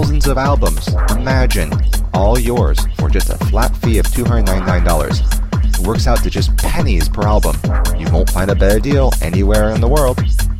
thousands of albums. Imagine, all yours for just a flat fee of $299. It works out to just pennies per album. You won't find a better deal anywhere in the world.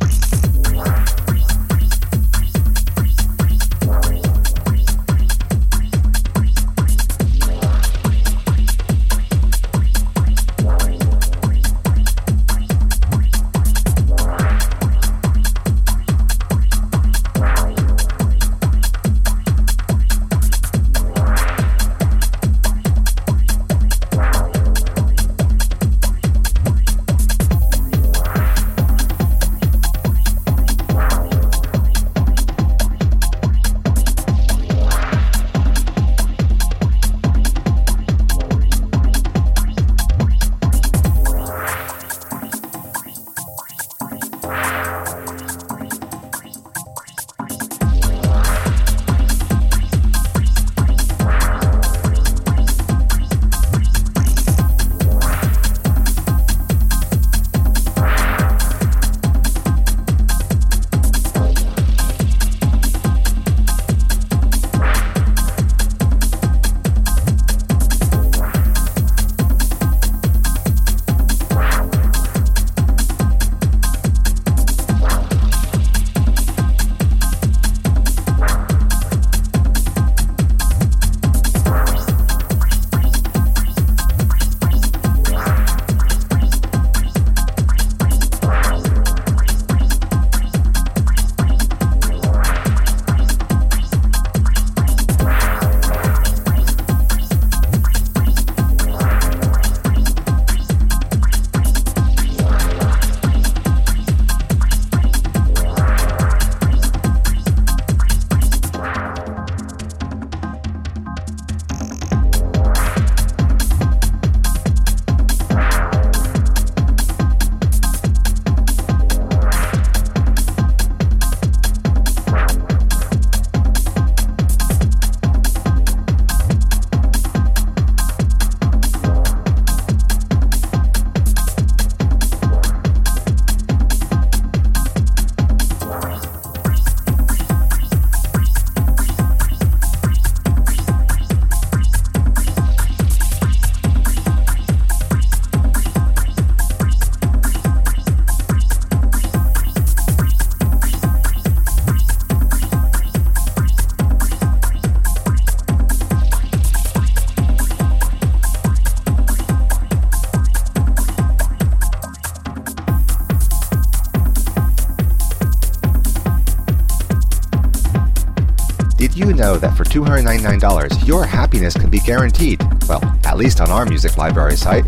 Did you know that for $299, your happiness can be guaranteed? Well, at least on our music library site.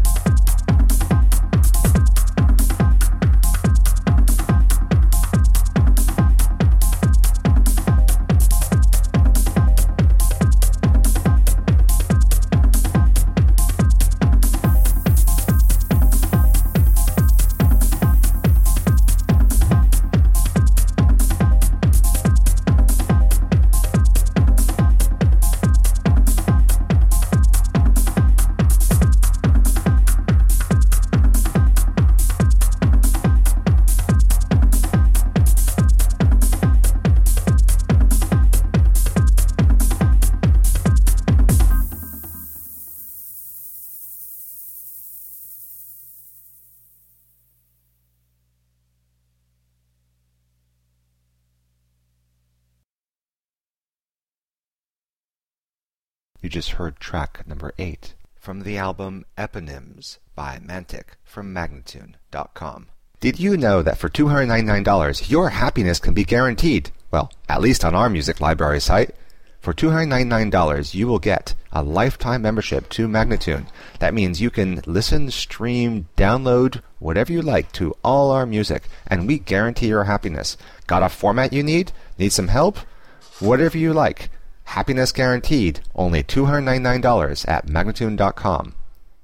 You just heard track number 8 from the album Eponyms by Mantic from Magnatune.com. Did you know that for $299, your happiness can be guaranteed? Well, at least on our music library site. For $299, you will get a lifetime membership to Magnatune. That means you can listen, stream, download, whatever you like to all our music, and we guarantee your happiness. Got a format you need? Need some help? Whatever you like. Happiness guaranteed. Only $299 at Magnatune.com.